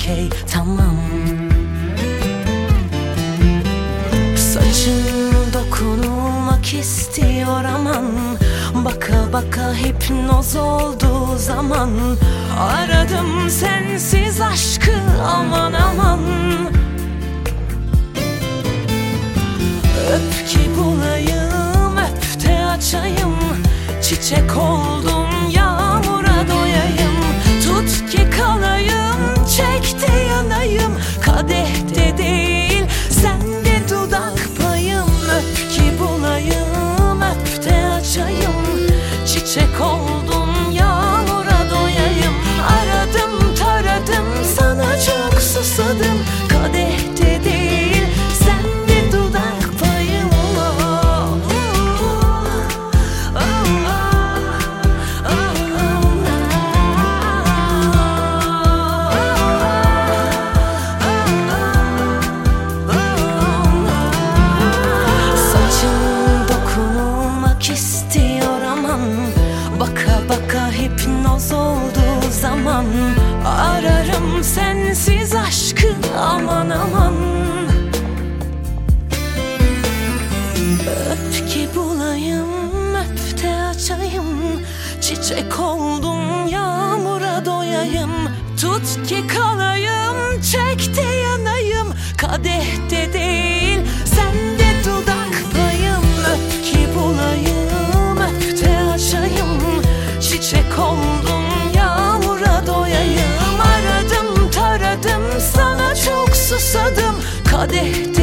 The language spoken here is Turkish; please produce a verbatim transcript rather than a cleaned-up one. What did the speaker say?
okey tamam. Saçın dokunulmak istiyor aman, baka baka hipnoz olduğu zaman. Aradım sensiz aşkı aman aman. Öp ki bulayım, öp de açayım. Çiçek oldum, yağmura doyayım. Tut ki kalayım, çek de yanayım. Kadehte değil, sende dudak payım. Öp ki bulayım, öp de açayım. Çiçek oldum, yağmura doyayım. Aradım taradım, sana çok susadım. Kadehte değil, sende dudak payım. Oh, oh, oh, istiyor aman, baka baka hipnoz olduğu zaman. Ararım sensiz aşkı aman aman. Öp ki bulayım, öp de açayım. Çiçek oldum, yağmura doyayım. Tut ki kalayım, çek de yanayım. Kadehte değil, sende dudak payım. Öp ki bulayım, öp de açayım. Çiçek oldum, yağmura doyayım. Aradım taradım, sana çok susadım. Kadehte